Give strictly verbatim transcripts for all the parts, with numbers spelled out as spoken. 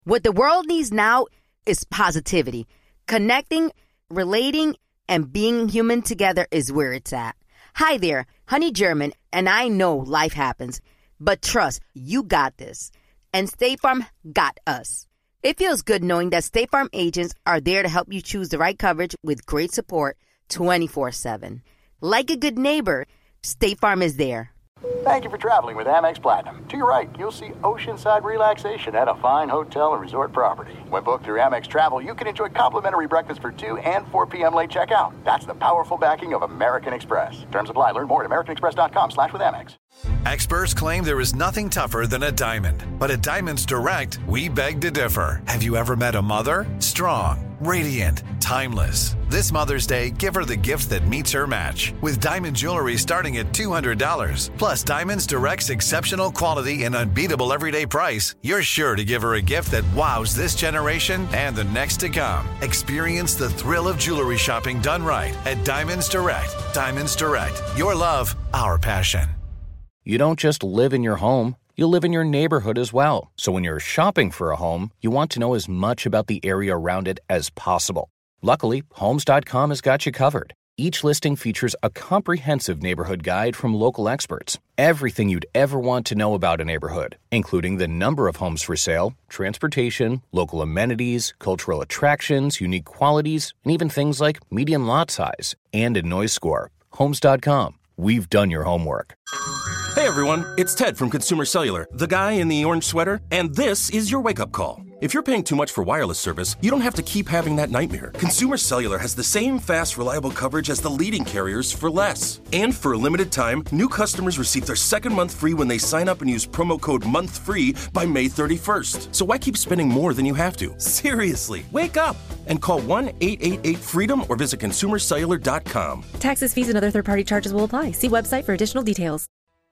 What the world needs now is positivity. Connecting, relating, and being human together is where it's at. Hi there, Honey German, and I know life happens, but trust, you got this. And State Farm got us. It feels good knowing that State Farm agents are there to help you choose the right coverage with great support twenty-four seven. Like a good neighbor, State Farm is there. Thank you for traveling with Amex Platinum. To your right, you'll see oceanside relaxation at a fine hotel and resort property. When booked through Amex Travel, you can enjoy complimentary breakfast for two and four p.m. late checkout. That's the powerful backing of American Express. Terms apply. Learn more at americanexpress.com slash with Amex. Experts claim there is nothing tougher than a diamond. But at Diamonds Direct, we beg to differ. Have you ever met a mother? Strong, radiant, timeless. This Mother's Day, give her the gift that meets her match. With diamond jewelry starting at two hundred dollars. Plus Diamonds Direct's exceptional quality and unbeatable everyday price, you're sure to give her a gift that wows this generation and the next to come. Experience the thrill of jewelry shopping done right at Diamonds Direct. Diamonds Direct. Your love, our passion. You don't just live in your home, you live in your neighborhood as well. So when you're shopping for a home, you want to know as much about the area around it as possible. Luckily, Homes dot com has got you covered. Each listing features a comprehensive neighborhood guide from local experts. Everything you'd ever want to know about a neighborhood, including the number of homes for sale, transportation, local amenities, cultural attractions, unique qualities, and even things like median lot size and a noise score. Homes dot com. We've done your homework. Hey everyone, it's Ted from Consumer Cellular, the guy in the orange sweater, and this is your wake-up call. If you're paying too much for wireless service, you don't have to keep having that nightmare. Consumer Cellular has the same fast, reliable coverage as the leading carriers for less. And for a limited time, new customers receive their second month free when they sign up and use promo code MONTHFREE by May thirty-first. So why keep spending more than you have to? Seriously, wake up and call one eight eight eight FREEDOM or visit consumer cellular dot com. Taxes, fees, and other third-party charges will apply. See website for additional details.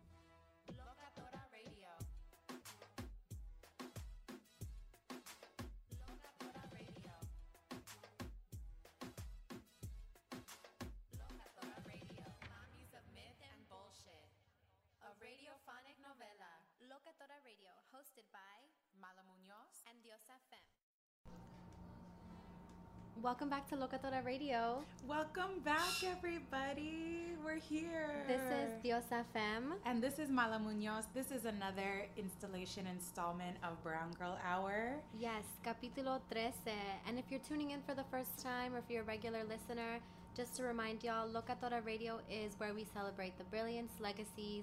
Welcome back to Locatora Radio. Welcome back, everybody. We're here. This is Diosa Femme. And this is Mala Munoz. This is another installation installment of Brown Girl Hour. Yes, capítulo trece. And if you're tuning in for the first time or if you're a regular listener, just to remind y'all, Locatora Radio is where we celebrate the brilliance, legacies,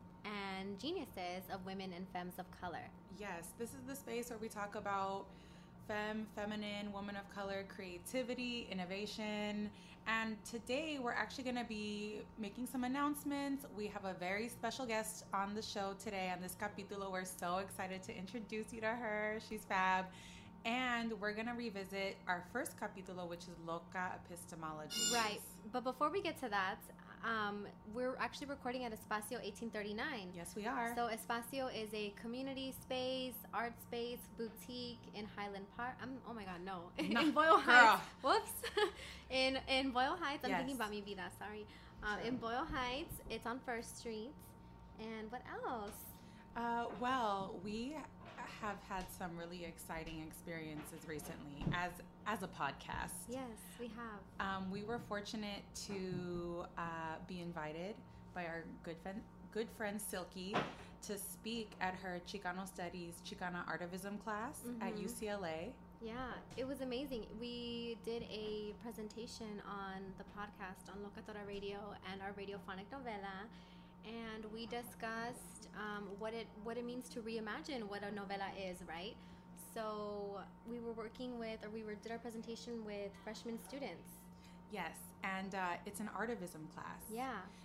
and geniuses of women and femmes of color. Yes, this is the space where we talk about femme, feminine, woman of color, creativity, innovation. And today we're actually going to be making some announcements. We have a very special guest on the show today on this capítulo. We're so excited to introduce you to her. She's fab. And we're going to revisit our first capítulo, which is Loca Epistemology. Right. But before we get to that, um, we're actually recording at Espacio eighteen thirty-nine. Yes, we are. So Espacio is a community space, art space, boutique in Highland Park. I'm, oh my God, no. no. In Boyle Girl. Heights. Whoops. in in Boyle Heights. I'm yes. thinking about mi vida, sorry. Um, sure. In Boyle Heights. It's on First Street. And what else? Uh, well, we have had some really exciting experiences recently as as a podcast. Yes, we have. Um, we were fortunate to uh, be invited by our good friend, good friend Silky to speak at her Chicano Studies, Chicana Artivism class mm-hmm. at U C L A. Yeah, it was amazing. We did a presentation on the podcast on Locatora Radio and our radiophonic novela. And we discussed um, what it what it means to reimagine what a novela is, right? So we were working with, or we were did our presentation with freshman students. Yes, and uh, it's an artivism class. Yeah.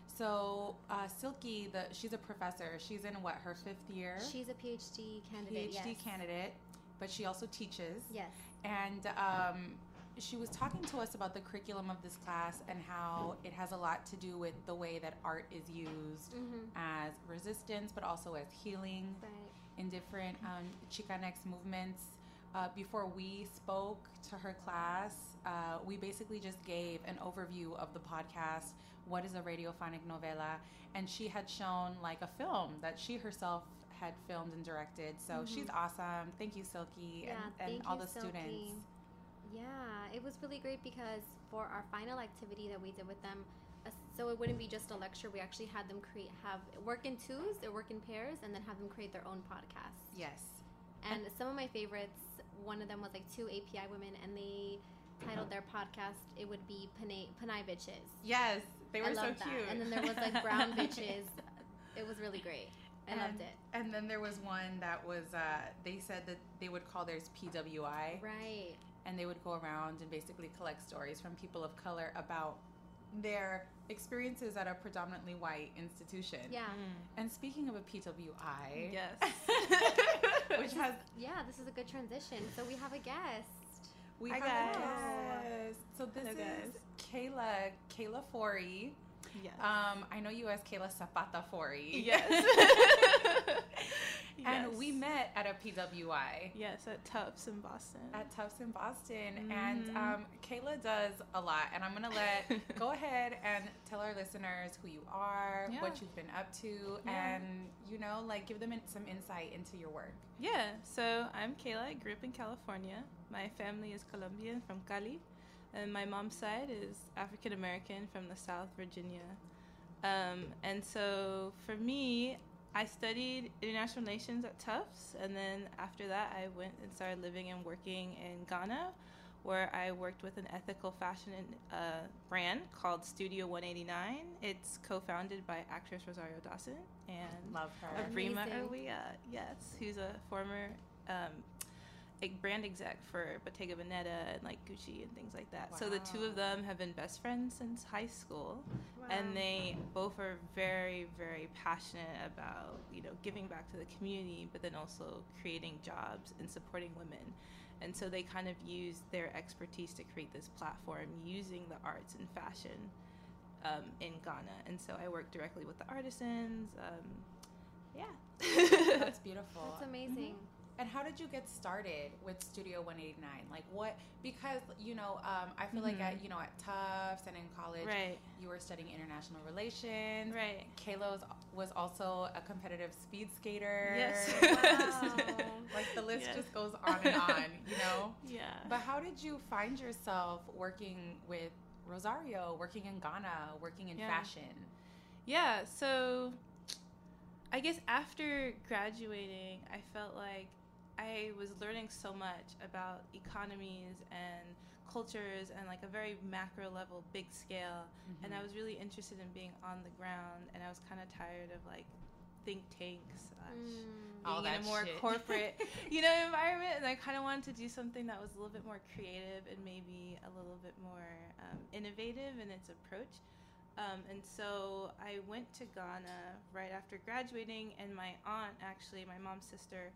So uh, Silky, the she's a professor. She's in what, her fifth year? She's a PhD candidate. PhD yes. candidate, but she also teaches. Yes. And um, she was talking to us about the curriculum of this class and how it has a lot to do with the way that art is used mm-hmm. as resistance, but also as healing right. in different um, Chicanx movements. Uh, before we spoke to her class, uh, we basically just gave an overview of the podcast, what is a radiophonic novela, and she had shown like a film that she herself had filmed and directed. So Mm-hmm. she's awesome. Thank you, Silky, Yeah, and, and thank all you, the Silky. students. Yeah, it was really great because for our final activity that we did with them, uh, so it wouldn't be just a lecture. We actually had them create, have work in twos or work in pairs, and then have them create their own podcast. Yes. And some of my favorites, one of them was like two A P I women, and they titled their podcast, it would be Panay, Panay Bitches. Yes, they were I so loved cute. that. And then there was like Brown Bitches. It was really great. I and, loved it. And then there was one that was, uh, they said that they would call theirs P W I. Right. And they would go around and basically collect stories from people of color about their experiences at a predominantly white institution. Yeah. And speaking of a P W I, Yes. which has Yeah, this is a good transition. So we have a guest. we Hi, have guys. a guest. So this Hello, is guys. Kayla, Kayla Forey. Yes. Um, I know you as Kayla Zapata Forey. Yes. And Yes. we met at a P W I. Yes, at Tufts in Boston. At Tufts in Boston. Mhm. And um, Kayla does a lot. And I'm going to let, go ahead and tell our listeners who you are, Yeah. what you've been up to, Yeah. and, you know, like give them in, some insight into your work. Yeah, so I'm Kayla. I grew up in California. My family is Colombian from Cali, and my mom's side is African American from the South, Virginia. Um, and so for me, I studied international relations at Tufts, and then after that, I went and started living and working in Ghana, where I worked with an ethical fashion uh, brand called Studio one eighty-nine. It's co-founded by actress Rosario Dawson and Love her. Avrima Amazing. Urwia, yes, who's a former um, a brand exec for Bottega Veneta and like Gucci and things like that. So the two of them have been best friends since high school, Wow. and they both are very, very passionate about, you know, giving back to the community, but then also creating jobs and supporting women. And so they kind of use their expertise to create this platform using the arts and fashion um, in Ghana. And so I work directly with the artisans. Um, yeah. That's beautiful. That's amazing. And how did you get started with Studio one eighty-nine? Like what, because, you know, um, I feel like at, you know, at Tufts and in college, Right. you were studying international relations. Right. Kayla was, was also a competitive speed skater. Yes. Wow. Like the list Yes. just goes on and on, you know? Yeah. But how did you find yourself working with Rosario, working in Ghana, working in Yeah. fashion? Yeah, so I guess after graduating, I felt like I was learning so much about economies and cultures and like a very macro level, big scale. And I was really interested in being on the ground, and I was kind of tired of like think tanks slash All being in that a more shit. corporate, you know, environment. And I kind of wanted to do something that was a little bit more creative and maybe a little bit more um, innovative in its approach. Um, and so I went to Ghana right after graduating, and my aunt, actually, my mom's sister,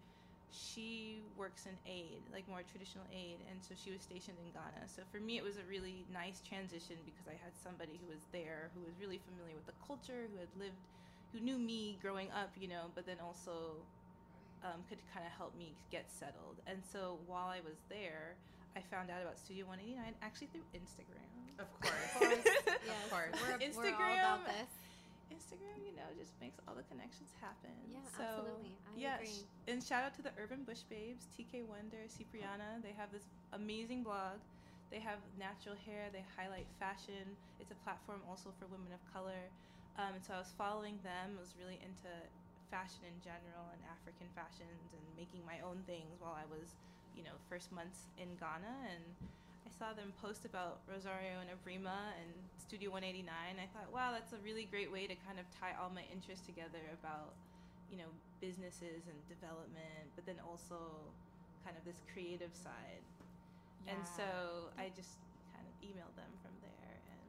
she works in aid, like more traditional aid, and so she was stationed in Ghana. So for me, it was a really nice transition because I had somebody who was there, who was really familiar with the culture, who had lived, who knew me growing up, you know, but then also um, could kind of help me get settled. And so while I was there, I found out about Studio one eighty-nine actually through Instagram. Of course. Of course. Of Yes. course. We're, we're all Instagram. about this. Instagram, you know, just makes all the connections happen. Yeah, so, absolutely. I yeah, agree. sh- and shout out to the Urban Bush Babes, T K Wonder, Cipriana. They have this amazing blog. They have natural hair. They highlight fashion. It's a platform also for women of color. Um, and so I was following them. I was really into fashion in general and African fashions and making my own things while I was, you know, first months in Ghana. And I saw them post about Rosario and Avrima and Studio one eighty-nine. I thought, wow, that's a really great way to kind of tie all my interests together about, you know, businesses and development, but then also kind of this creative side. And Yeah. so I just kind of emailed them from there. And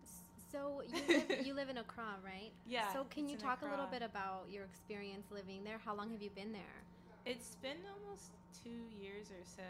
So you live, you live in Accra, right? Yeah, So can it's you in talk a little Accra. bit about your experience living there? How long have you been there? It's been almost two years or so.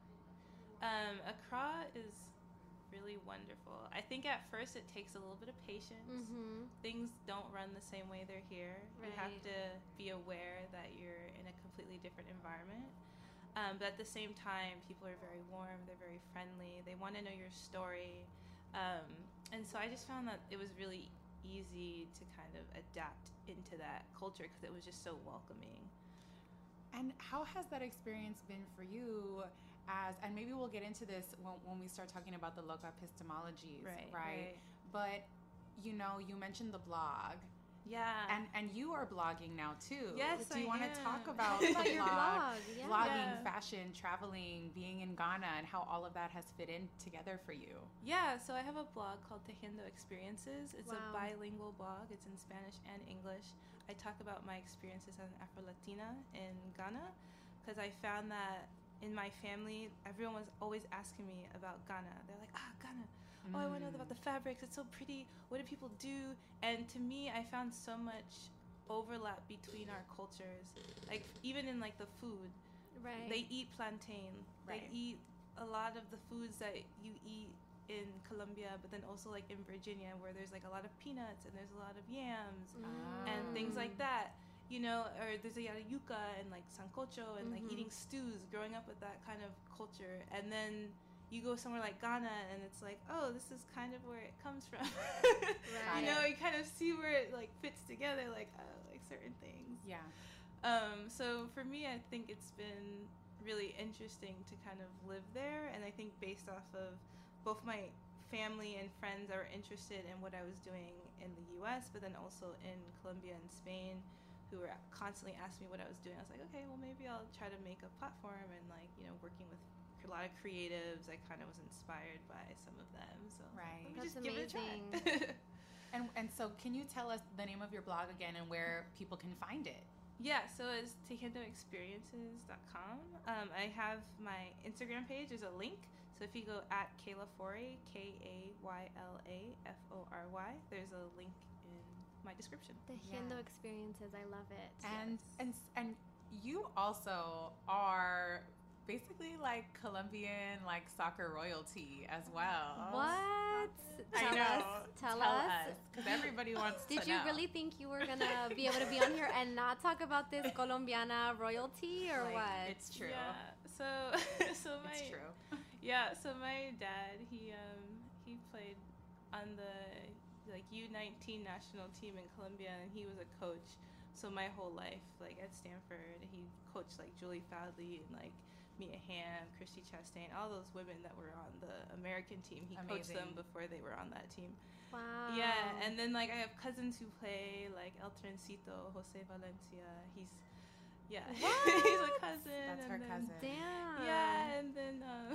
Um, Accra is really wonderful. I think at first it takes a little bit of patience. Mm-hmm. Things don't run the same way they're here. You have Right. to be aware that you're in a completely different environment. Um, but at the same time, people are very warm, they're very friendly, they want to know your story. Um, and so I just found that it was really easy to kind of adapt into that culture because it was just so welcoming. And how has that experience been for you? As, and maybe we'll get into this when, when we start talking about the local epistemologies, right, right? right? But, you know, you mentioned the blog. Yeah. And and you are blogging now too. Yes, Do you I want to am. talk about About the your blog, blog, yeah. vlogging, Yeah. fashion, traveling, being in Ghana, and how all of that has fit in together for you? Yeah, so I have a blog called Tejiendo Experiences. It's Wow. a bilingual blog. It's in Spanish and English. I talk about my experiences as an Afro-Latina in Ghana because I found that in my family, everyone was always asking me about Ghana. They're like, ah, Ghana. Oh, I want to know about the fabrics. It's so pretty. What do people do? And to me, I found so much overlap between our cultures. Like, even in, like, the food. Right. They eat plantain. Right. They eat a lot of the foods that you eat in Colombia, but then also, like, in Virginia, where there's, like, a lot of peanuts and there's a lot of yams Mm. and things like that. You know, or there's a lot of yuca and, like, sancocho and, like, Mhm. eating stews, growing up with that kind of culture. And then you go somewhere like Ghana and it's like, oh, this is kind of where it comes from. Right. You know, you kind of see where it, like, fits together, like, uh, like certain things. Yeah. Um, so for me, I think it's been really interesting to kind of live there. And I think based off of both my family and friends that were interested in what I was doing in the U S, but then also in Colombia and Spain, who were constantly asking me what I was doing. I was like, okay, well, maybe I'll try to make a platform and, like, you know, working with a lot of creatives. I kind of was inspired by some of them. So Right. let me That's just give it a amazing. try. And and so can you tell us the name of your blog again and where people can find it? Yeah, so it's tejiendo experiences dot com. Um, I have my Instagram page. There's a link. So if you go at Kayla Foray, K A Y L A F O R Y, there's a link in my description. The Tejiendo Experiences, I love it. And and and you also are basically like Colombian like soccer royalty as well. What? I Tell know. us. Tell, us. because everybody wants Did to you know. really think you were gonna be able to be on here and not talk about this Colombiana royalty or Like, what? It's true. Yeah. So so my It's true. yeah. So my dad he um he played on the like U nineteen national team in Colombia, and he was a coach. So my whole life, like at Stanford, he coached like Julie Fadley and like Mia Hamm, Christy Chastain, all those women that were on the American team. He coached them Amazing. before they were on that team. Wow. Yeah, and then like I have cousins who play like El Trencito, Jose Valencia. He's yeah, he's a cousin. That's and her then- cousin. Damn. Yeah, and then um,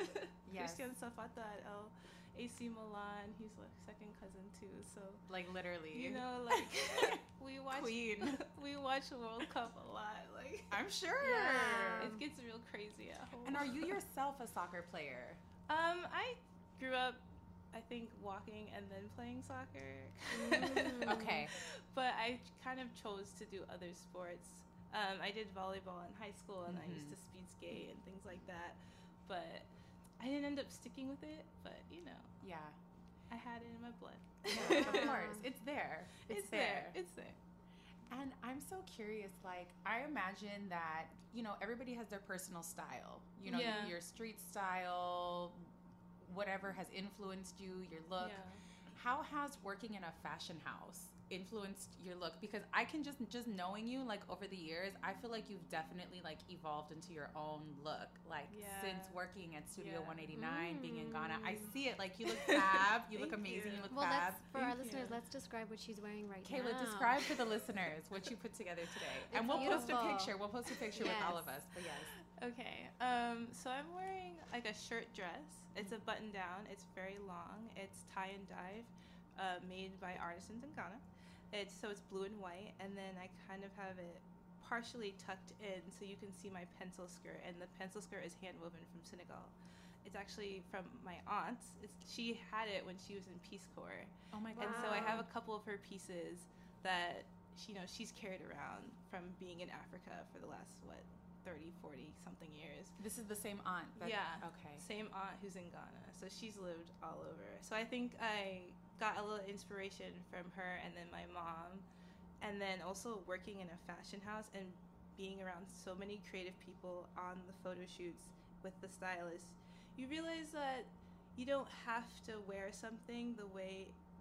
Yes. Christian Zapata at El A C Milan. He's like second cousin too. So Like literally. you know, like we watch Queen. we watch World Cup a lot. Like I'm sure. Yeah. it gets real crazy at home. And are you yourself a soccer player? Um, I grew up, I think, walking and then playing soccer. Mm. Okay. But I kind of chose to do other sports. Um, I did volleyball in high school, and I used Mhm. to speed skate and things like that. But I didn't end up sticking with it. But you know, Yeah. I had it in my blood. Yeah, of course. It's there. It's, there. It's there. And I'm so curious, like, I imagine that, you know, everybody has their personal style. You know, Yeah. your street style, whatever has influenced you, your look. Yeah. How has working in a fashion house influenced your look? Because I can just, just knowing you, like, over the years, I feel like you've definitely, like, evolved into your own look. Like, Yeah. since working at Studio Yeah. one eighty-nine, being in Mm. Ghana, I see it. Like, you look fab. You look Thank amazing. you. You look Well, fab. let's, for our Thank listeners, you. let's describe what she's wearing right Kayla, now. describe for the listeners what you put together today. and It's we'll post a beautiful. picture. We'll post a picture with all of Yes. us. But yes. Okay, um, so I'm wearing like a shirt dress. It's a button down. It's very long. It's tie and dive, uh, made by artisans in Ghana. It's so it's blue and white, and then I kind of have it partially tucked in so you can see my pencil skirt, and the pencil skirt is hand woven from Senegal. It's actually from my aunt. It's, she had it when she was in Peace Corps. Oh my God. And so I have a couple of her pieces that she, you know, she's carried around from being in Africa for the last, what, thirty, forty something years. This is the same aunt. That, yeah. Okay. Same aunt who's in Ghana. So she's lived all over. So I think I got a little inspiration from her and then my mom. And then also working in a fashion house and being around so many creative people on the photo shoots with the stylists, you realize that you don't have to wear something the way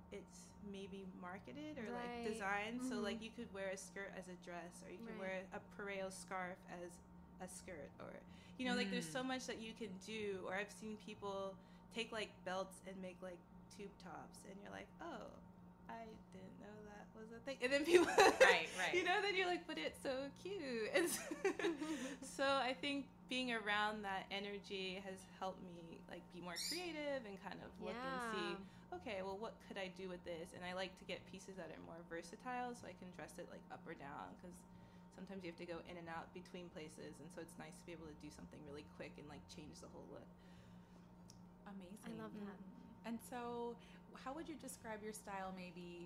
it's maybe marketed or Right. like designed. So Mhm. like you could wear a skirt as a dress, or you could Right. wear a pareo scarf as a skirt, or you know, like there's so much that you can do. Or I've seen people take like belts and make like tube tops, and you're like, oh, I didn't know that was a thing. And then people, Right, right. you know, then you're like, but it's so cute. And so, so I think being around that energy has helped me like be more creative and kind of look and see, okay, well, what could I do with this? And I like to get pieces that are more versatile, so I can dress it like up or down, because sometimes you have to go in and out between places, and so it's nice to be able to do something really quick and like change the whole look. Amazing. I love that. And so, how would you describe your style maybe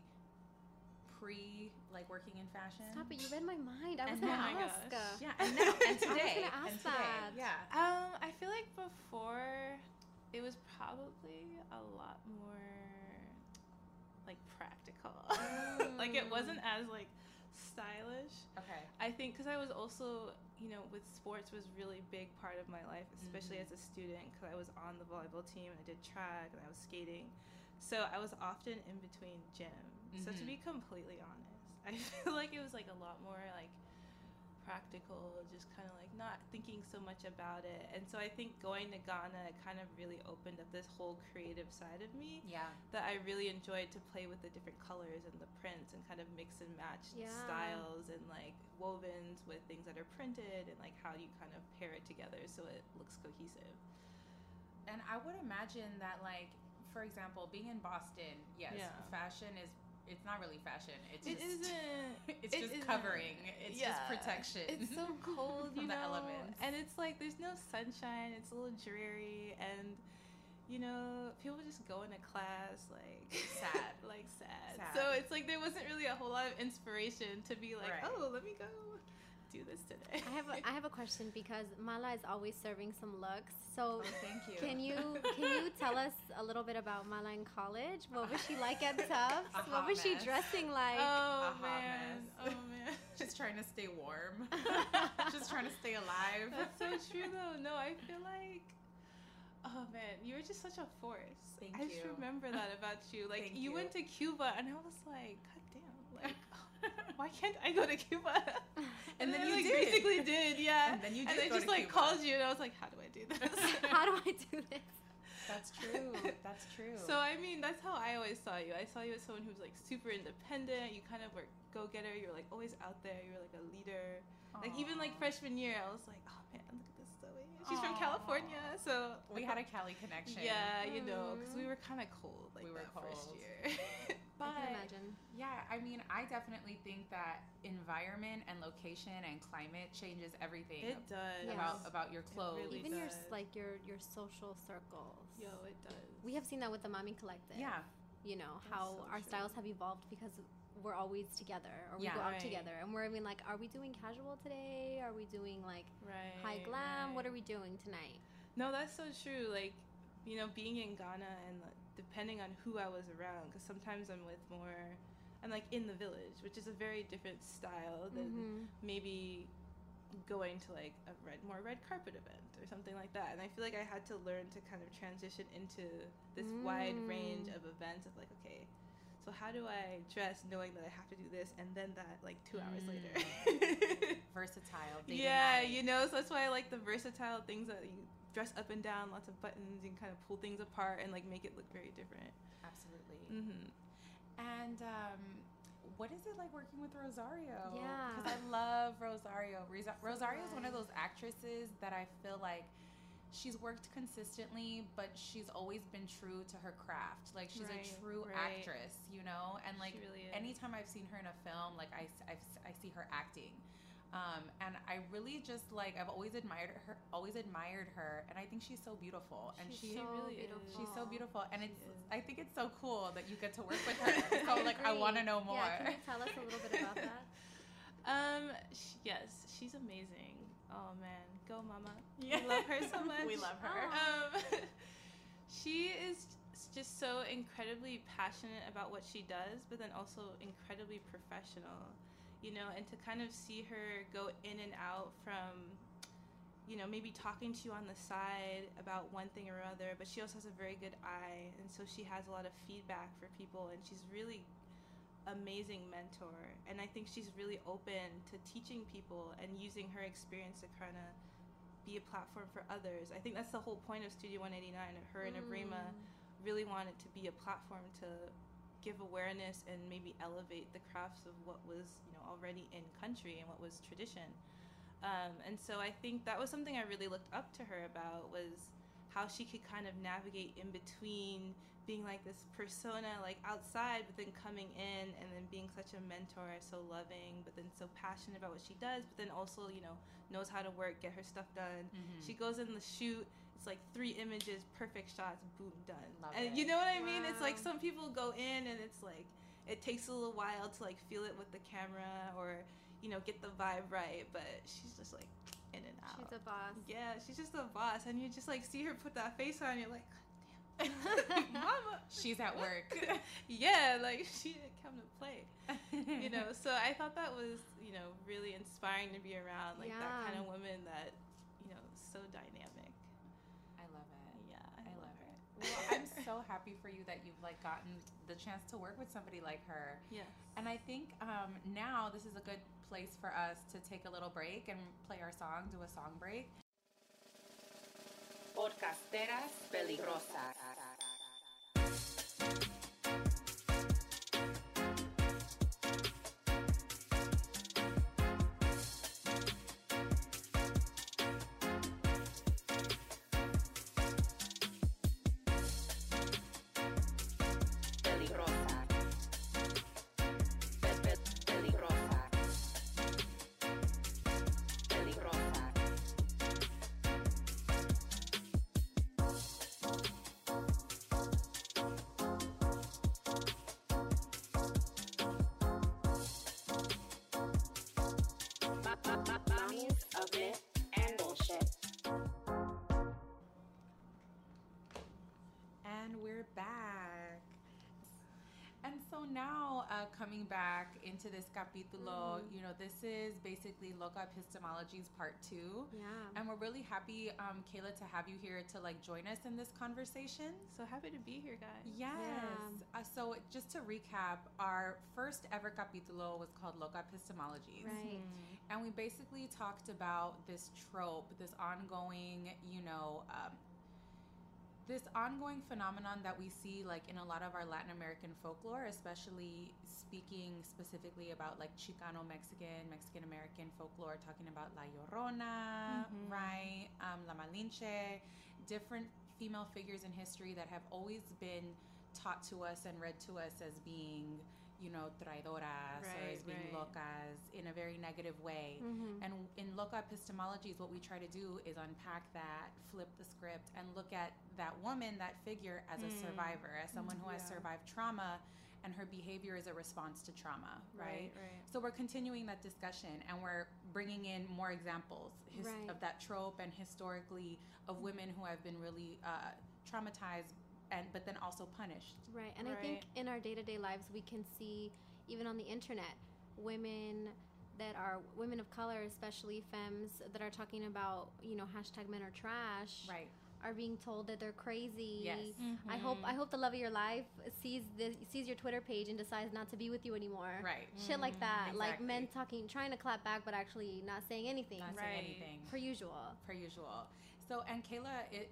pre, like, working in fashion? Stop it! You read my mind. I was And gonna now- ask. Oh my gosh. Yeah, and now, and today. I was gonna ask and today. that. Yeah. Um, I feel like before it was probably a lot more like practical. Like it wasn't as like stylish. Okay. I think because I was also, you know, with sports was really big part of my life, especially Mhm. as a student, because I was on the volleyball team and I did track and I was skating. So I was often in between gym. So to Mhm. be completely honest, I feel like it was like a lot more like practical, just kind of like not thinking so much about it. And so I think going to Ghana kind of really opened up this whole creative side of me Yeah. that I really enjoyed, to play with the different colors and the prints and kind of mix and match Yeah. styles and like wovens with things that are printed, and like how you kind of pair it together so it looks cohesive. And I would imagine that, like, for example, being in Boston, yes, Yeah. fashion is, it's not really fashion. It's It just, isn't. it's it just isn't. covering. It's Yeah. just protection. It's so cold, you From the know, elements. and it's like there's no sunshine. It's a little dreary, and you know, people just go into class like Sad. like sad. Sad. So it's like there wasn't really a whole lot of inspiration to be like, Right. oh, let me go do this today. I have a, I have a question, because Mala is always serving some looks. So Oh, thank you. can you can you tell us a little bit about Mala in college? What was she like at Tufts? A What hot was she mess. dressing like? Oh hot man, mess. oh man. Just trying to stay warm. Just trying to stay alive. That's so true though. No, I feel like, oh man, you were just such a force. Thank I just you. remember that about you. Like Thank you, you. went to Cuba, and I was like, God damn, like why can't I go to Cuba? And then I, you like, did. basically did, yeah. And then you And did I go just to like Cuba. called you, and I was like, how do I do this? How do I do this? That's true. That's true. So I mean, that's how I always saw you. I saw you as someone who was like super independent. You kind of were go-getter. You were like always out there. You were like a leader. Like even like Aw. freshman year, I was like, oh man, look at this Zoe. She's from Aw. California, so we had a Cali connection. yeah, you know, because we were kind of cold like We were that first cold. year. But I can imagine. yeah, I mean, I definitely think that environment and location and climate changes everything It does. about Yes. about your clothes. really Even your s- does. like your your social circles. Yo, it does. We have seen that with the Mommy Collective. Yeah. You know, That's how so our true. styles have evolved because we're always together, or we Yeah. go out Right. together, and we're even like, are we doing casual today? Are we doing like right. high glam? What right. are we doing tonight? No, that's so true. Like, you know, being in Ghana and like, depending on who I was around, because sometimes I'm with more, I'm like in the village, which is a very different style than Mhm. maybe going to like a red, more red carpet event or something like that. And I feel like I had to learn to kind of transition into this wide range Mm. of events of like, okay, so how do I dress knowing that I have to do this and then that like two hours Mm. later? Versatile. day to Yeah, night. you know, so that's why I like the versatile things that you dress up and down, lots of buttons, you can kind of pull things apart and like make it look very different. Absolutely. Mm-hmm. And um, what is it like working with Rosario? Yeah. Because I love Rosario. Rosa- Rosario is one of those actresses that I feel like she's worked consistently, but she's always been true to her craft. Like, she's Right, a true right. actress, you know? And, like, She really is. anytime I've seen her in a film, like, I, I, I see her acting. Um, and I really just, like, I've always admired her, always admired her, and I think she's so beautiful. And She's she She so really is. beautiful. She's so beautiful, and She it's. is. I think it's so cool that you get to work with her. So like, I agree. want to know more. Yeah, can you tell us a little bit about that? Um, sh- yes, she's amazing. Oh man, go mama. Yeah. We love her so much. We love her. Um, she is just so incredibly passionate about what she does, but then also incredibly professional, you know, and to kind of see her go in and out from, you know, maybe talking to you on the side about one thing or other, but she also has a very good eye, and so she has a lot of feedback for people, and she's really amazing mentor. And I think she's really open to teaching people and using her experience to kind of be a platform for others. I think that's the whole point of Studio one eighty-nine. Her and Abrima really wanted to be a platform to give awareness and maybe elevate the crafts of what was, you know, already in country and what was tradition. Um, and so I think that was something I really looked up to her about, was how she could kind of navigate in between being like this persona like outside, but then coming in and then being such a mentor, so loving, but then so passionate about what she does, but then also, you know, knows how to work, get her stuff done. Mm-hmm. She goes in the shoot, it's like three images, perfect shots, boom, done. Love and it. You know what I Wow. mean? It's like some people go in and it's like, it takes a little while to like feel it with the camera or, you know, get the vibe right, but she's just like in and out. She's a boss. Yeah, she's just a boss, and you just like see her put that face on, you're like, God damn, mama, She's at work. yeah, like she didn't come to play, you know. So I thought that was, you know, really inspiring to be around, like Yeah. that kind of woman that, you know, so dynamic. I love it. Yeah, I love it. Well, I'm so happy for you that you've like gotten the chance to work with somebody like her. Yes. And I think um, now this is a good place for us to take a little break and play our song, do a song break. Podcasteras peligrosas. And we're back. And so now, uh, coming back into this capítulo, Mm-hmm. you know, this is basically Loca Epistemologies Part Two. Yeah. And we're really happy, um, Kayla, to have you here to like join us in this conversation. So happy to be here, guys. Yes. Yeah. Uh, so just to recap, our first ever capítulo was called Loca Epistemologies. Right. And we basically talked about this trope, this ongoing, you know, um, this ongoing phenomenon that we see like in a lot of our Latin American folklore, especially speaking specifically about like Chicano Mexican, Mexican American folklore, talking about La Llorona, Mm-hmm. right? Um, La Malinche, different female figures in history that have always been taught to us and read to us as being, you know, traidoras or Right, as being right. locas in a very negative way. Mm-hmm. And in Loca Epistemologies, what we try to do is unpack that, flip the script, and look at that woman, that figure, as a Mm. survivor, as someone who has Yeah. survived trauma, and her behavior is a response to trauma, right? Right, right. So we're continuing that discussion, and we're bringing in more examples his, Right. of that trope and historically of women who have been really uh, traumatized, and but then also punished. Right. And I think Right. in our day-to-day lives, we can see, even on the internet, women that are women of color, especially femmes, that are talking about, you know, hashtag men are trash, Right. are being told that they're crazy. Yes. I hope I hope the love of your life sees the sees your Twitter page and decides not to be with you anymore. Right. Shit like that. Like Exactly. men talking, trying to clap back, but actually not saying anything. Not Right. saying anything. Per usual. Per usual. So, and Kayla, it,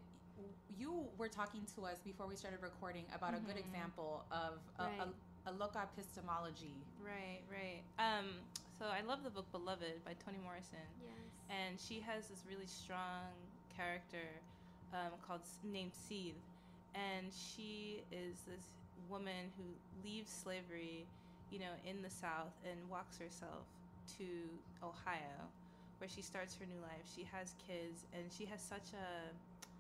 you were talking to us before we started recording about a good example of a, Right. a, a Loca epistemology. Right, right. Um, so I love the book Beloved by Toni Morrison. Yes. And she has this really strong character um, called named Seethe, and she is this woman who leaves slavery, you know, in the South and walks herself to Ohio, where she starts her new life. She has kids, and she has such a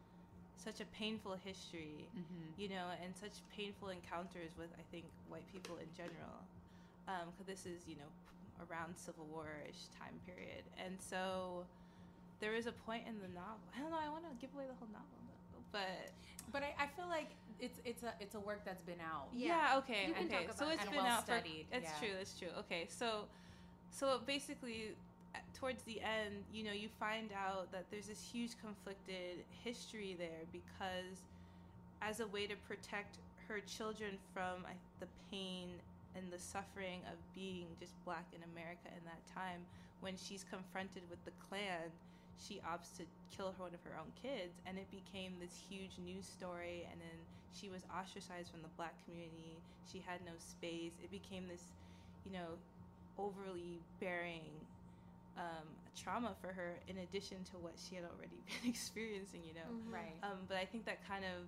such a painful history, Mm-hmm. you know, and such painful encounters with, I think, white people in general, because this is, you know, around Civil War-ish time period. And so there is a point in the novel, I don't know, I want to give away the whole novel, but But I, I feel like it's it's a it's a work that's been out. yeah, okay, You can okay. talk So about it's it. been And out for, well-studied, it's yeah. true, that's true. Okay, so so basically towards the end, you know, you find out that there's this huge conflicted history there, because as a way to protect her children from I, the pain and the suffering of being just black in America in that time, when she's confronted with the Klan, she opts to kill her, one of her own kids, and it became this huge news story, and then she was ostracized from the black community. She had no space. It became this, you know, overly bearing um, trauma for her, in addition to what she had already been experiencing, you know. Mm-hmm. Right. Um, but I think that kind of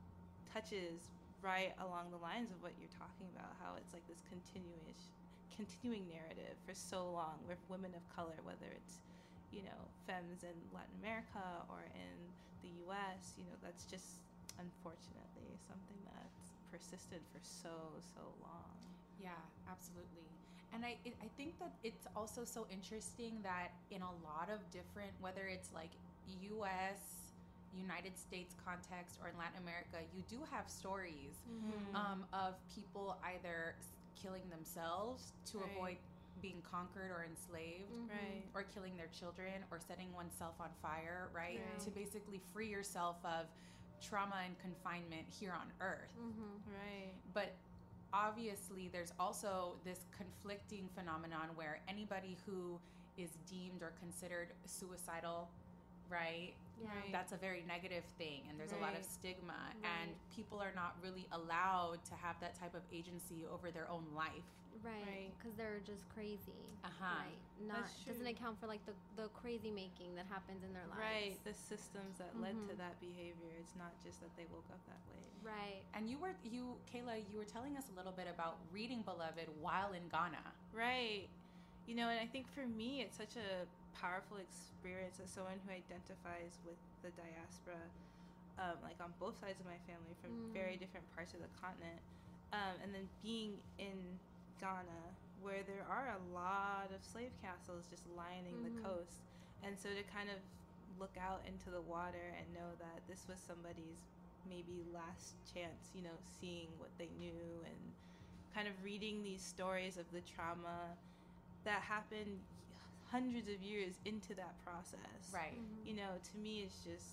touches right along the lines of what you're talking about, how it's like this continuous, continuing narrative for so long with women of color, whether it's, you know, femmes in Latin America or in the U S, you know, that's just unfortunately something that's persisted for so, so long. Yeah, absolutely. And I it, I think that it's also so interesting that in a lot of different, whether it's like U S, United States context, or in Latin America, you do have stories mm-hmm. um, of people either killing themselves to right. avoid being conquered or enslaved, mm-hmm. right. or killing their children, or setting oneself on fire, right? right? To basically free yourself of trauma and confinement here on Earth. Mm-hmm. Right. But obviously there's also this conflicting phenomenon where anybody who is deemed or considered suicidal, right? Yeah. Right. That's a very negative thing, and there's right. a lot of stigma, right. and people are not really allowed to have that type of agency over their own life. Right, because right. they're just crazy. Uh-huh. Right, not doesn't account for like the the crazy making that happens in their lives. Right, the systems that mm-hmm. led to that behavior. It's not just that they woke up that way. Right. And you were you, Kayla, you were telling us a little bit about reading Beloved while in Ghana. Right. You know, and I think for me, it's such a powerful experience as someone who identifies with the diaspora, um, like on both sides of my family, from mm. very different parts of the continent, um, and then being in Ghana, where there are a lot of slave castles just lining mm-hmm. the coast, and so to kind of look out into the water and know that this was somebody's maybe last chance, you know, seeing what they knew, and kind of reading these stories of the trauma that happened hundreds of years into that process. Right. Mm-hmm. You know, to me, it's just,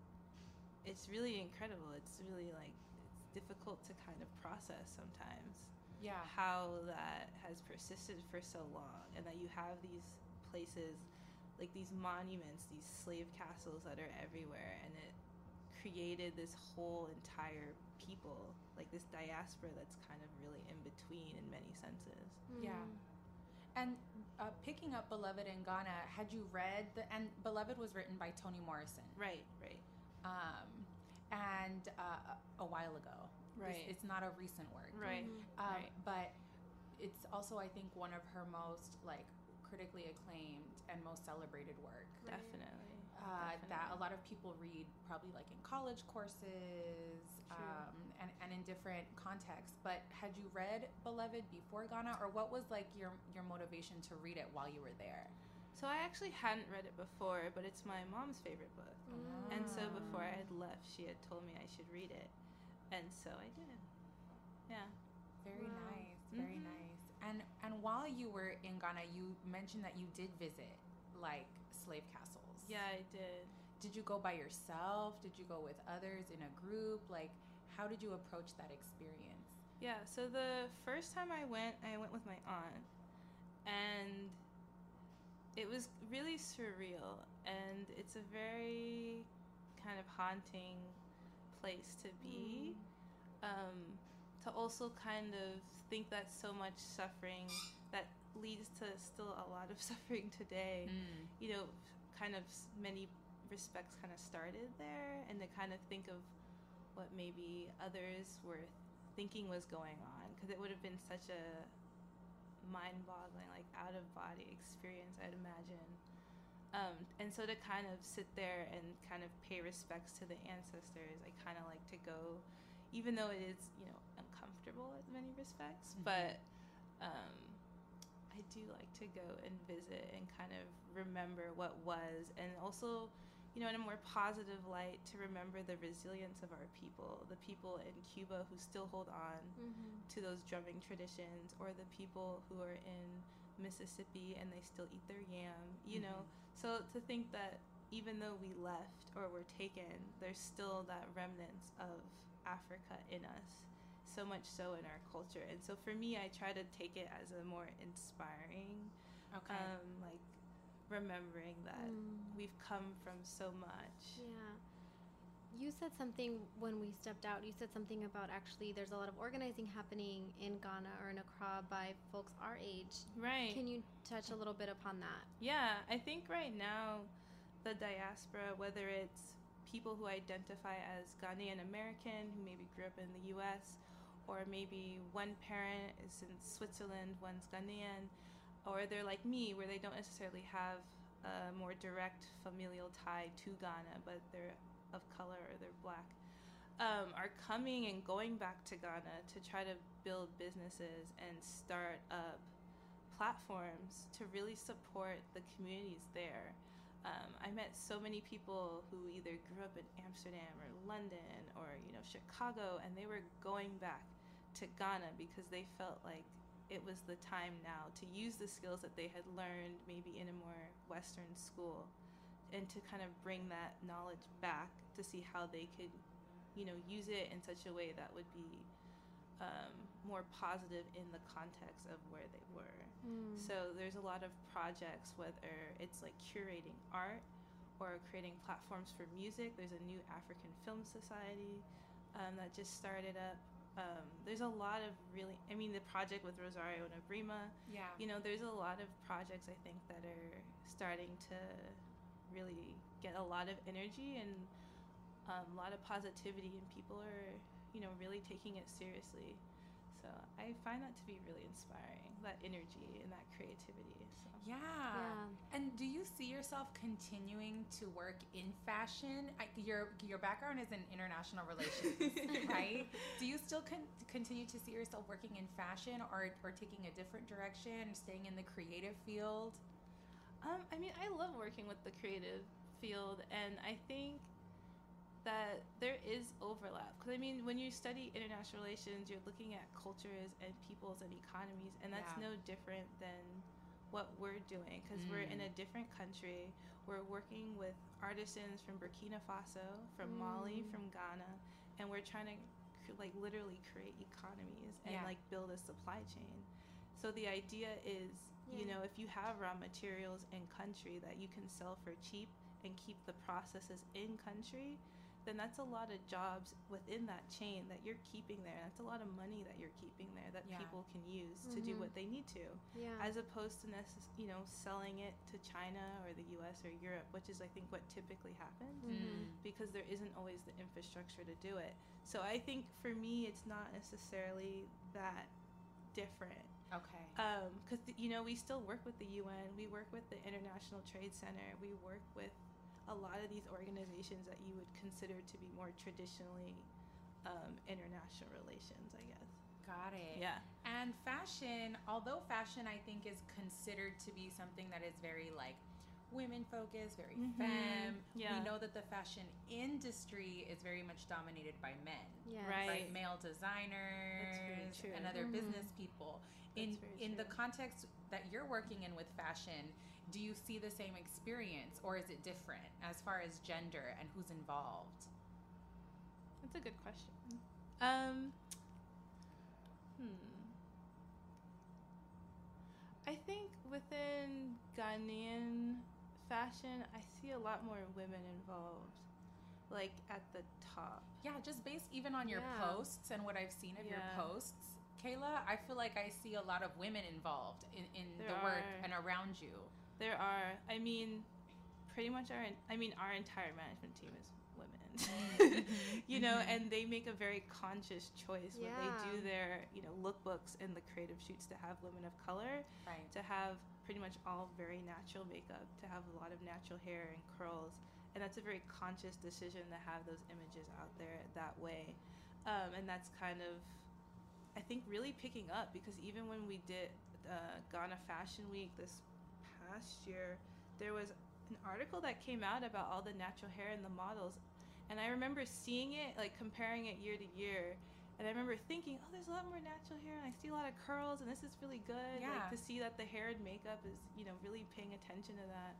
it's really incredible. It's really like, it's difficult to kind of process sometimes. Yeah. How that has persisted for so long, and that you have these places, like these monuments, these slave castles that are everywhere, and it created this whole entire people, like this diaspora that's kind of really in between in many senses. Mm. Yeah. And uh, picking up Beloved in Ghana, had you read the, and Beloved was written by Toni Morrison. Right, right. Um, and uh, a while ago. Right. It's, it's not a recent work. Right. Mm-hmm. Um, right. But it's also, I think, one of her most like critically acclaimed and most celebrated work. Definitely. Uh, Definitely. That a lot of people read probably like in college courses um, and, and in different contexts. But had you read Beloved before Ghana, or what was like your, your motivation to read it while you were there? So I actually hadn't read it before, but it's my mom's favorite book. Mm. And so before I had left, she had told me I should read it. And so I did. Yeah. Very wow. nice. Very mm-hmm. nice. And and while you were in Ghana, you mentioned that you did visit like slave castles. Yeah, I did. Did you go by yourself? Did you go with others in a group? Like, how did you approach that experience? Yeah, so the first time I went, I went with my aunt. And it was really surreal. And it's a very kind of haunting place to be. Mm. Um, to also kind of think that so much suffering that leads to still a lot of suffering today, mm. you know, kind of many respects kind of started there, and to kind of think of what maybe others were thinking was going on, because it would have been such a mind-boggling, like out-of-body experience, I'd imagine. Um, and so to kind of sit there and kind of pay respects to the ancestors, I kind of like to go, even though it is, you know, uncomfortable in many respects, mm-hmm. but um, I do like to go and visit and kind of remember what was, and also, you know, in a more positive light, to remember the resilience of our people, the people in Cuba who still hold on mm-hmm. to those drumming traditions, or the people who are in Mississippi and they still eat their yam, you Mm-hmm. know. So to think that even though we left or were taken, there's still that remnants of Africa in us, so much so in our culture. And so for me, I try to take it as a more inspiring, Okay. um, like remembering that Mm. we've come from so much. Yeah. You said something when we stepped out. You said something about actually there's a lot of organizing happening in Ghana or in Accra by folks our age. Right. Can you touch a little bit upon that? Yeah, I think right now the diaspora, whether it's people who identify as Ghanaian American who maybe grew up in the U S, or maybe one parent is in Switzerland, one's Ghanaian, or they're like me where they don't necessarily have a more direct familial tie to Ghana, but they're of color or they're black, um, are coming and going back to Ghana to try to build businesses and start up platforms to really support the communities there. Um, I met so many people who either grew up in Amsterdam or London or, you know, Chicago, and they were going back to Ghana because they felt like it was the time now to use the skills that they had learned maybe in a more Western school and to kind of bring that knowledge back to see how they could, you know, use it in such a way that would be um, more positive in the context of where they were. Mm. So there's a lot of projects, whether it's like curating art or creating platforms for music. There's a new African Film Society um, that just started up. Um, there's a lot of really, I mean, the project with Rosario and Abrima, Yeah. you know, there's a lot of projects I think that are starting to really get a lot of energy and um, a lot of positivity, and people are, you know, really taking it seriously. So I find that to be really inspiring, that energy and that creativity. So. Yeah. Yeah. And do you see yourself continuing to work in fashion? I, your your background is in international relations, right? Do you still con- continue to see yourself working in fashion, or or taking a different direction, staying in the creative field? Um, I mean, I love working with the creative field, and I think that there is overlap. Because, I mean, when you study international relations, you're looking at cultures and peoples and economies, and that's Yeah. no different than what we're doing, because we're in a different country. We're working with artisans from Burkina Faso, from Mali, from Ghana, and we're trying to, cr- like, literally create economies and, Yeah. like, build a supply chain. So the idea is, you Yeah. know, if you have raw materials in country that you can sell for cheap and keep the processes in country, then that's a lot of jobs within that chain that you're keeping there. That's a lot of money that you're keeping there that Yeah. people can use to do Mhm. what they need to, Yeah. as opposed to necess- you know, selling it to China or the U S or Europe, which is, I think, what typically happens, Mhm. because there isn't always the infrastructure to do it. So I think for me, it's not necessarily that different. Okay. Because, you know, we still work with the U N, we work with the International Trade Center, we work with a lot of these organizations that you would consider to be more traditionally um, international relations, I guess. Got it. Yeah. And fashion, although fashion I think is considered to be something that is very like women focused, very Mhm. femme, Yeah. we know that the fashion industry is very much dominated by men. Yes. Right. Male designers very true. and other Mhm. business people. In That's very in the true. context that you're working in with fashion, do you see the same experience, or is it different as far as gender and who's involved? That's a good question. Um, hmm. I think within Ghanaian fashion, I see a lot more women involved, like at the top. Yeah, just based even on your Yeah. posts and what I've seen of your Yeah. posts, Kayla, I feel like I see a lot of women involved in, in There the work are. and around you. There are, I mean, pretty much our, I mean, our entire management team is women, you know, and they make a very conscious choice when they Yeah. do their, you know, lookbooks and the creative shoots to have women of color, Right. to have pretty much all very natural makeup, to have a lot of natural hair and curls. And that's a very conscious decision to have those images out there that way. Um, and that's kind of, I think, really picking up, because even when we did uh, Ghana Fashion Week this past year, there was an article that came out about all the natural hair and the models. And I remember seeing it, like comparing it year to year, And I remember thinking, oh, there's a lot more natural hair, and I see a lot of curls, and this is really good. Yeah. Like, to see that the hair and makeup is, you know, really paying attention to that.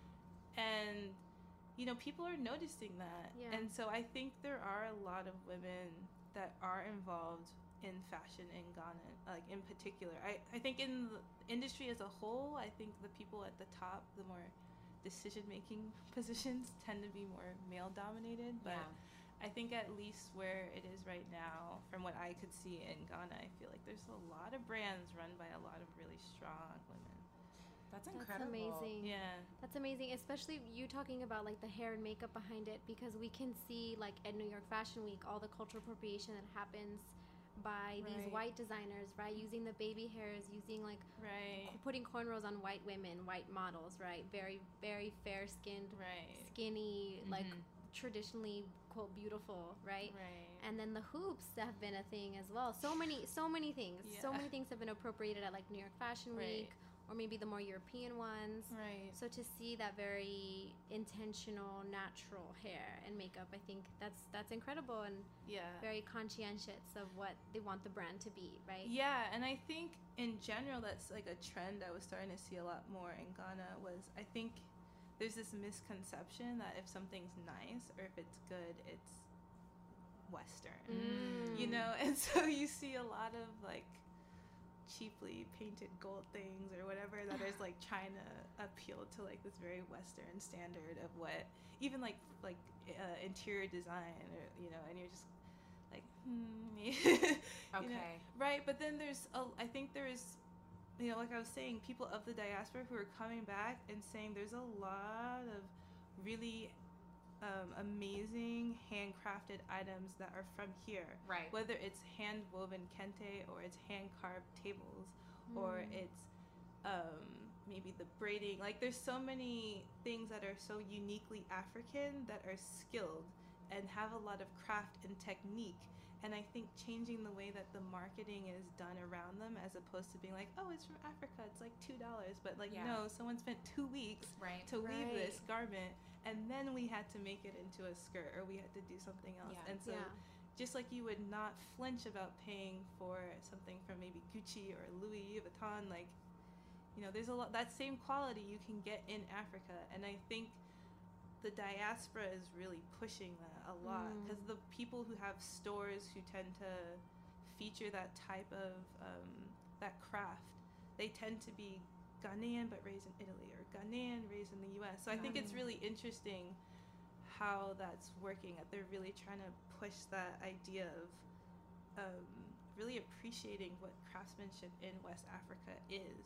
And, you know, people are noticing that. Yeah. And so I think there are a lot of women that are involved in fashion in Ghana, like in particular. I, I think in the industry as a whole, I think the people at the top, the more decision-making positions tend to be more male-dominated. But Yeah. I think at least where it is right now, from what I could see in Ghana, I feel like there's a lot of brands run by a lot of really strong women. That's That's incredible. amazing. Yeah. That's amazing, especially you talking about like the hair and makeup behind it, because we can see like at New York Fashion Week all the cultural appropriation that happens by these Right. white designers, right? Using the baby hairs, using like Right. c- putting cornrows on white women, white models, right? Very, very fair skinned, Right. skinny, like Mhm. traditionally quote beautiful, right? Right. And then the hoops have been a thing as well. So many, so many things. So Yeah. many things have been appropriated at like New York Fashion Week, or maybe the more European ones. Right. So to see that very intentional, natural hair and makeup, I think that's that's incredible and Yeah. very conscientious of what they want the brand to be, right? Yeah, and I think in general that's like a trend I was starting to see a lot more in Ghana. Was I think there's this misconception that if something's nice or if it's good, it's Western. Mm. You know, and so you see a lot of like cheaply painted gold things or whatever that is like trying to appeal to like this very Western standard of what even like like uh, interior design, or you know, and you're just like hmm, you know, Okay. right? But then there's a, I think there's, you know, like I was saying, people of the diaspora who are coming back and saying there's a lot of really um, amazing handcrafted items that are from here. Right. Whether it's hand woven kente or it's hand carved tables or it's um, maybe the braiding. Like there's so many things that are so uniquely African that are skilled and have a lot of craft and technique. And I think changing the way that the marketing is done around them, as opposed to being like, oh, it's from Africa, it's like two dollars. But like, Yeah. no, someone spent two weeks Right. to weave Right. this garment, and then we had to make it into a skirt, or we had to do something else. Yeah. And so Yeah. just like you would not flinch about paying for something from maybe Gucci or Louis Vuitton, like, you know, there's a lot, that same quality you can get in Africa. And I think the diaspora is really pushing that a lot, Mm. because the people who have stores who tend to feature that type of um, that craft, they tend to be Ghanaian but raised in Italy, or Ghanaian raised in the U S. So I think it's really interesting how that's working, that they're really trying to push that idea of um, really appreciating what craftsmanship in West Africa is.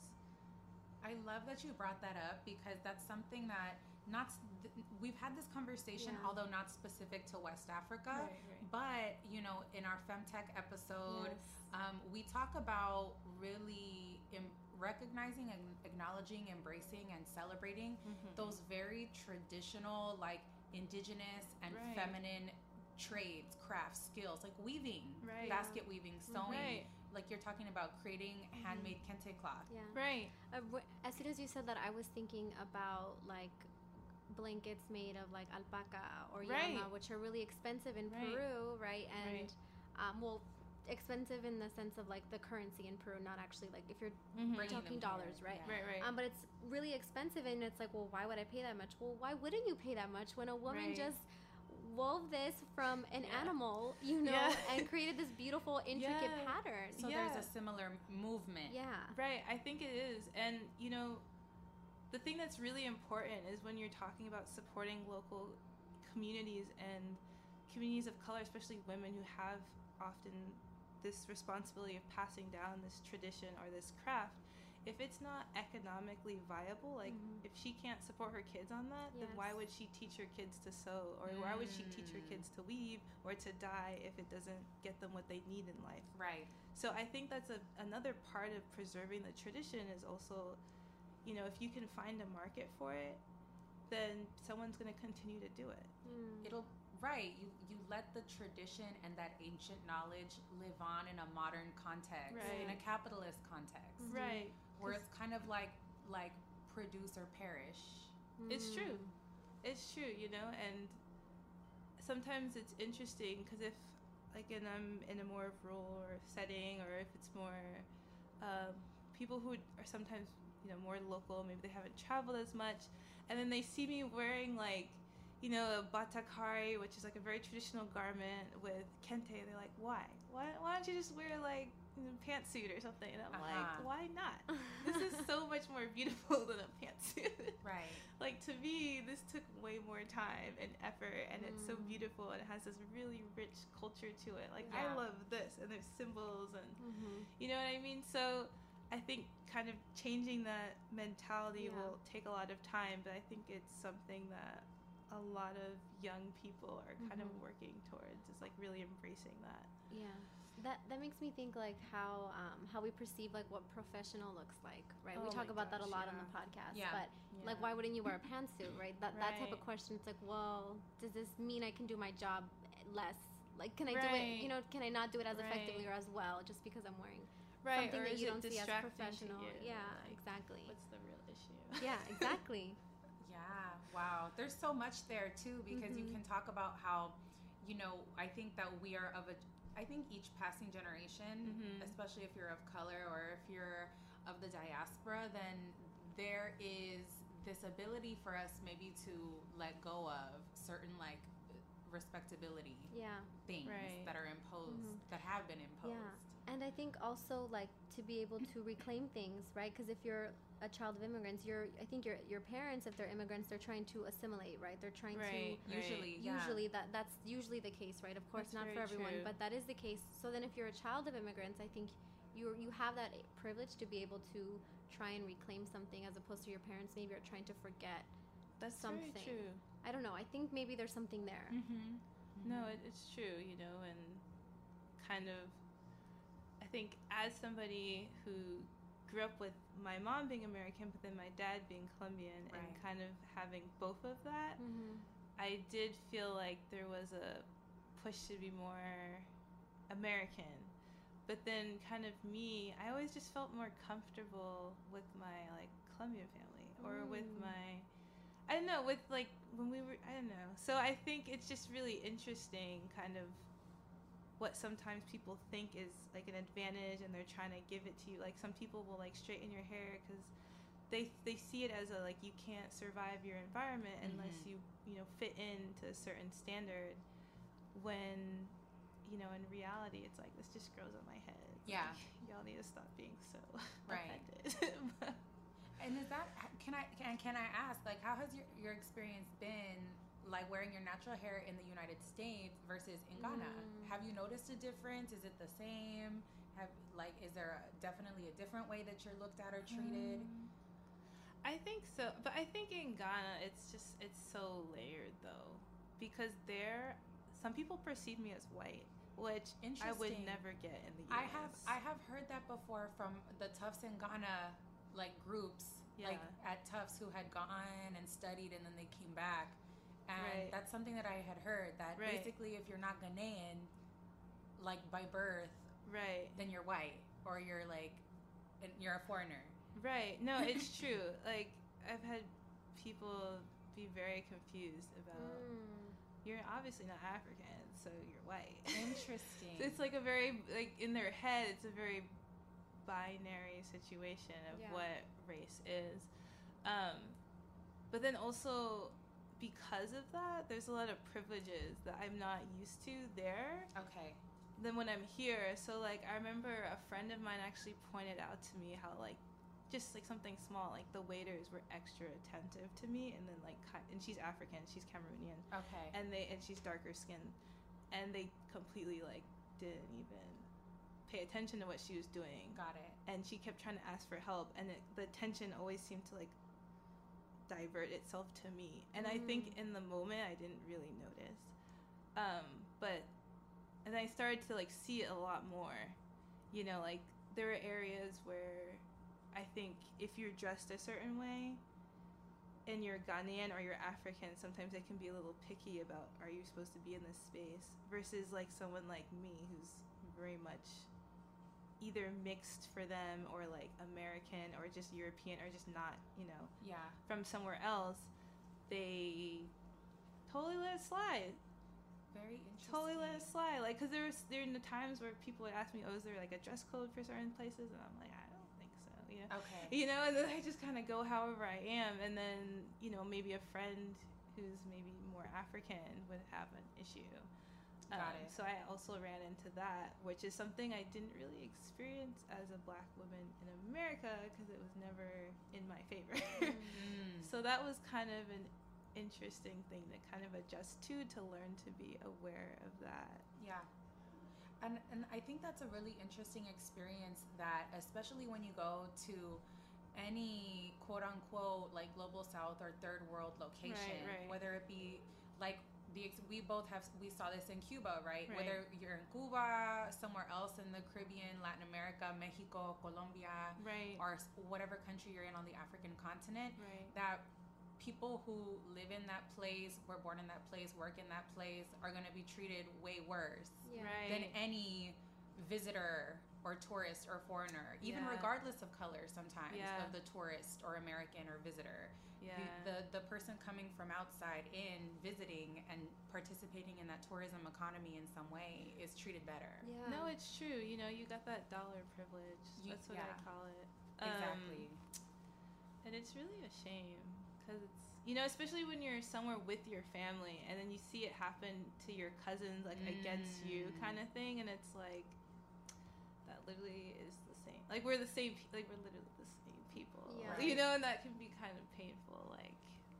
I love that you brought that up, because that's something that not s- th- we've had this conversation, Yeah. although not specific to West Africa, Right, right. but you know, in our Femtech episode, Yes. um, we talk about really em- recognizing and acknowledging, embracing, and celebrating Mhm. those very traditional, like indigenous and Right. feminine trades, crafts, skills, like weaving, Right. basket weaving, sewing. Right. Like you're talking about creating handmade kente cloth. Yeah. Right. Uh, wh- as soon as you said that, I was thinking about like blankets made of like alpaca or Right. llama, which are really expensive in Right. Peru, right? And Right. um, well, expensive in the sense of like the currency in Peru, not actually like if you're Mhm. Bringing talking them dollars, here, right? yeah. Right, right. Um, but it's really expensive, and it's like, well, why would I pay that much? Well, why wouldn't you pay that much when a woman Right. just wove this from an Yeah. animal, you know, Yeah. and created this beautiful, intricate Yeah. pattern? So Yeah. there's a similar movement. Yeah. Right, I think it is. And, you know, the thing that's really important is when you're talking about supporting local communities and communities of color, especially women who have often this responsibility of passing down this tradition or this craft, if it's not economically viable, like Mhm. if she can't support her kids on that, then why Yes. would she teach her kids to sew, or why would she teach her kids to weave or to dye if it doesn't get them what they need in life? Right. So I think that's a, another part of preserving the tradition is also, you know, if you can find a market for it, then someone's going to continue to do it. Mm. It'll right. You you let the tradition and that ancient knowledge live on in a modern context, in a Right. capitalist context, Right. where it's kind of like like produce or perish. It's true. Mm. It's true, you know, and sometimes it's interesting because if like, and I'm in a more rural setting, or if it's more um, people who are sometimes, you know, more local, maybe they haven't traveled as much, and then they see me wearing, like, you know, a batakari, which is like a very traditional garment with kente. They're like, why? Why, why don't you just wear, like, you know, pantsuit or something? And I'm uh-huh. like, why not? This is so much more beautiful than a pantsuit. Right. Like, to me, this took way more time and effort, and mm. it's so beautiful, and it has this really rich culture to it. Like, yeah. I love this, and there's symbols, and mm-hmm. you know what I mean? So I think kind of changing that mentality yeah. will take a lot of time, but I think it's something that a lot of young people are kind mm-hmm. of working towards, is like really embracing that. Yeah. That that makes me think like how um, how we perceive like what professional looks like, right? Oh we talk about gosh, that a lot yeah. on the podcast, yeah. but yeah. like why wouldn't you wear a pantsuit, right? That right. that type of question. It's like, well, does this mean I can do my job less? Like, can I right. do it? You know, can I not do it as right. effectively or as well just because I'm wearing right. something or that you don't see as You? professional? Yeah, like, exactly. What's the real issue? Yeah, exactly. Yeah, wow. There's so much there too, because mm-hmm. you can talk about how, you know, I think that we are of a, I think each passing generation, mm-hmm. especially if you're of color or if you're of the diaspora, then there is this ability for us maybe to let go of certain like respectability yeah. things right. that are imposed, mm-hmm. that have been imposed. Yeah. And I think also like to be able to reclaim things, right? Because if you're a child of immigrants, you're I think your your parents, if they're immigrants, they're trying to assimilate, right? They're trying right, to usually right. usually yeah. that that's usually the case, right? Of course, that's not for everyone, true. but that is the case. So then if you're a child of immigrants, I think you you have that privilege to be able to try and reclaim something, as opposed to your parents maybe are trying to forget that's something. Very true. I don't know. I think maybe there's something there. Mm-hmm. Mm-hmm. No, it, it's true, you know, and kind of, I think as somebody who grew up with my mom being American, but then my dad being Colombian, right. and kind of having both of that, mm-hmm. I did feel like there was a push to be more American. But then kind of me, I always just felt more comfortable with my, like, Colombian family, or mm. with my, I don't know, with, like, when we were, I don't know. So I think it's just really interesting, kind of, what sometimes people think is, like, an advantage, and they're trying to give it to you. Like, some people will, like, straighten your hair because they they see it as a, like, you can't survive your environment mm-hmm. unless you, you know, fit into a certain standard, when, you know, in reality, it's like, this just grows on my head. It's yeah. Like, y'all need to stop being so right. offended. And is that, can I, can, can I ask, like, how has your, your experience been, like, wearing your natural hair in the United States versus in Ghana? Mm. Have you noticed a difference? Is it the same? Have, like, is there a, definitely a different way that you're looked at or treated? Um, I think so. But I think in Ghana, it's just, it's so layered, though. Because there, some people perceive me as white, which I would never get in the U S. I have I have heard that before from the Tufts in Ghana, like, groups, yeah. like at Tufts, who had gone and studied and then they came back, and right. that's something that I had heard, that right. basically if you're not Ghanaian, like, by birth, right, then you're white, or you're like, you're a foreigner. Right. No, it's true. Like, I've had people be very confused about Mm. you're obviously not African, so you're white. Interesting. So it's like a very, like, in their head, it's a very binary situation of Yeah. what race is. Um, but then also, because of that, there's a lot of privileges that I'm not used to there. Okay. Than when I'm here. So, like, I remember a friend of mine actually pointed out to me how, like, just, like, something small, like, the waiters were extra attentive to me, and then, like, and she's African, she's Cameroonian. Okay. And they, and she's darker skinned, and they completely, like, didn't even pay attention to what she was doing. Got it. And she kept trying to ask for help, and it, the attention always seemed to, like, divert itself to me. And mm. I think in the moment I didn't really notice. Um, but, and I started to, like, see it a lot more. You know, like, there are areas where I think if you're dressed a certain way and you're Ghanaian or you're African, sometimes they can be a little picky about, are you supposed to be in this space, versus, like, someone like me who's very much either mixed for them, or, like, American, or just European, or just not, you know, yeah, from somewhere else. They totally let it slide. Very interesting. Totally let it slide. Like, because there was during the times where people would ask me, oh, is there like a dress code for certain places? And I'm like, I don't think so. You know? Okay. You know, and then I just kind of go however I am. And then, you know, maybe a friend who's maybe more African would have an issue. Got um, it. So I also ran into that, which is something I didn't really experience as a black woman in America because it was never in my favor. Mm. So that was kind of an interesting thing to kind of adjust to, to learn to be aware of that. Yeah. And and I think that's a really interesting experience that, especially when you go to any quote unquote like global south or third world location, Right, right. whether it be like the ex- we both have we saw this in Cuba, right? Right. Whether you're in Cuba, somewhere else in the Caribbean, Latin America, Mexico, Colombia, Right. or s- whatever country you're in on the African continent, Right. that people who live in that place, were born in that place, work in that place, are going to be treated way worse Yeah. Right. than any visitor or tourist or foreigner, even Yeah. regardless of color sometimes, Yeah. of the tourist or American or visitor. Yeah. The, the the person coming from outside in, visiting and participating in that tourism economy in some way is treated better. Yeah. No, it's true. You know, you got that dollar privilege. You- That's what yeah. I call it. Exactly. Um, and it's really a shame because it's, you know, especially when you're somewhere with your family and then you see it happen to your cousins, like against you Mm. kind of thing. And it's like, that literally is the same. Like, we're the same, pe- like, we're literally the same people. Yeah. You know, and that can be kind of painful. Like,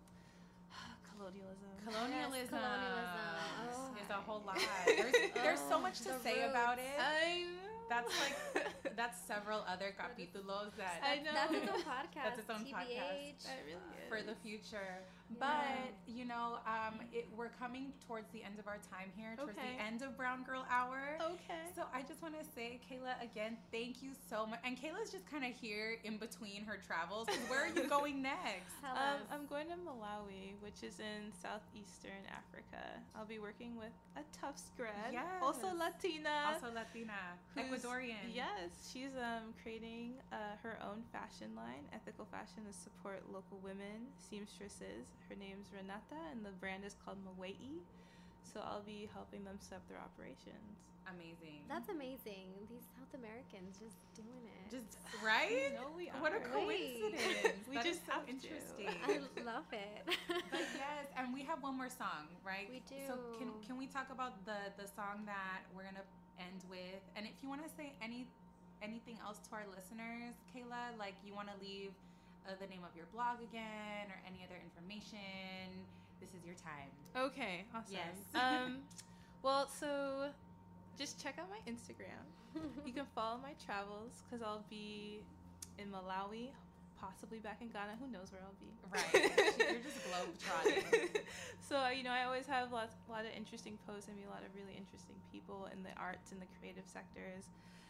colonialism. Colonialism, colonialism. Oh. is a whole lot. There's, there's so Oh, much to the say about roots. it. I know. That's like that's several other capítulos that I know. That's its own podcast. That's its own T B H. podcast. It really is. for the future. Yeah. But you know, um, it, we're coming towards the end of our time here, towards Okay. the end of Brown Girl Hour. Okay. So I just want to say, Kayla, again, thank you so much. And Kayla's just kind of here in between her travels. 'Cause where are you going next? Tell Um, us. I'm going to Malawi, which is in southeastern Africa. I'll be working with a Tufts grad, also Yes. Latina. Also Latina, who's- Ecuadorian. Yes, she's um, creating uh, her own fashion line, ethical fashion, to support local women, seamstresses. Her name's Renata, and the brand is called Mawei. So I'll be helping them set up their operations. Amazing. That's amazing. These South Americans just doing it. just right. You know we What a are. coincidence. We That is just so have to. interesting. I love it. But yes, and we have one more song, right? We So can do. can we talk about the the song that we're gonna end with? And if you want to say any anything else to our listeners, Kayla, like you want to leave uh, the name of your blog again or any other information, this is your time. Okay, awesome. Yes. um, well, so just check out my Instagram. You can follow my travels because I'll be in Malawi, possibly back in Ghana. Who knows where I'll be? Right. You're just globe-trotting. So, uh, you know, I always have lots, a lot of interesting posts. I meet a lot of really interesting people in the arts and the creative sectors.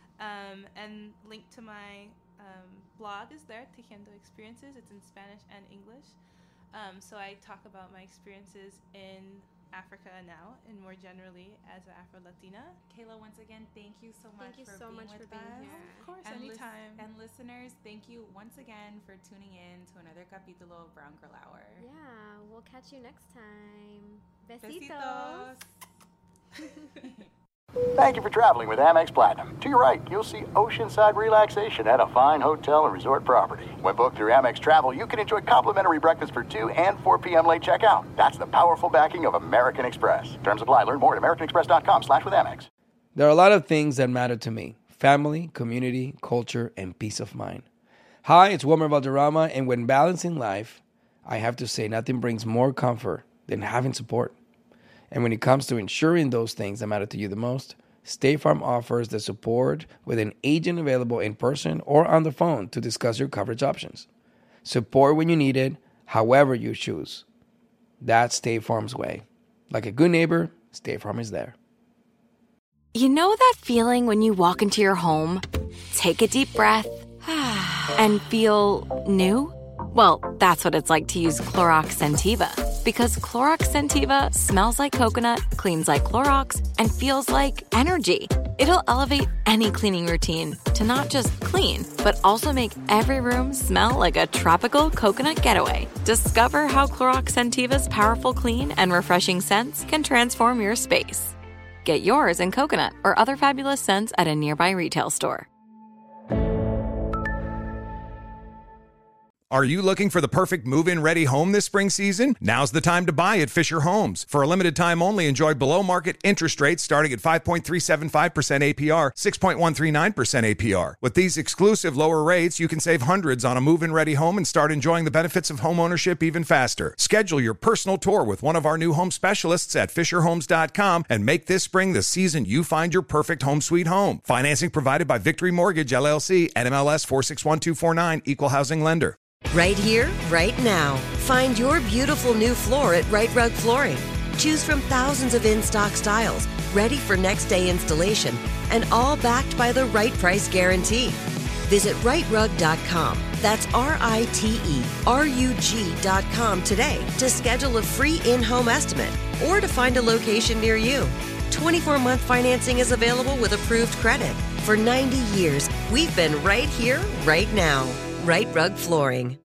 Um, and link to my um, blog is there, Tejiendo Experiences. It's in Spanish and English. Um, so I talk about my experiences in Africa now and more generally as an Afro-Latina. Kayla, once again, thank you so much Thank you for so being much with for being us. here. Of course, And lis- anytime. and listeners, thank you once again for tuning in to another capítulo of Brown Girl Hour. Yeah, we'll catch you next time. Besitos. Besitos. Thank you for traveling with Amex Platinum. To your right, you'll see oceanside relaxation at a fine hotel and resort property. When booked through Amex Travel, you can enjoy complimentary breakfast for two and four p.m. late checkout. That's the powerful backing of American Express. Terms apply. Learn more at americanexpress.com slash with Amex. There are a lot of things that matter to me. Family, community, culture, and peace of mind. Hi, it's Wilmer Valderrama, and when balancing life, I have to say nothing brings more comfort than having support. And when it comes to ensuring those things that matter to you the most, State Farm offers the support with an agent available in person or on the phone to discuss your coverage options. Support when you need it, however you choose. That's State Farm's way. Like a good neighbor, State Farm is there. You know that feeling when you walk into your home, take a deep breath, and feel new? Well, that's what it's like to use Clorox Scentiva. Because Clorox Scentiva smells like coconut, cleans like Clorox, and feels like energy. It'll elevate any cleaning routine to not just clean, but also make every room smell like a tropical coconut getaway. Discover how Clorox Scentiva's powerful clean and refreshing scents can transform your space. Get yours in coconut or other fabulous scents at a nearby retail store. Are you looking for the perfect move-in ready home this spring season? Now's the time to buy at Fisher Homes. For a limited time only, enjoy below-market interest rates starting at five point three seven five percent A P R, six point one three nine percent A P R. With these exclusive lower rates, you can save hundreds on a move-in ready home and start enjoying the benefits of home ownership even faster. Schedule your personal tour with one of our new home specialists at fisher homes dot com and make this spring the season you find your perfect home sweet home. Financing provided by Victory Mortgage, L L C, N M L S four six one two four nine, Equal Housing Lender. Right here, right now. Find your beautiful new floor at Right Rug Flooring. Choose from thousands of in-stock styles, ready for next day installation, and all backed by the right price guarantee. Visit right rug dot com. That's R I T E R U G dot com today to schedule a free in-home estimate or to find a location near you. twenty-four month financing is available with approved credit. For ninety years, we've been right here, right now. Right Rug Flooring.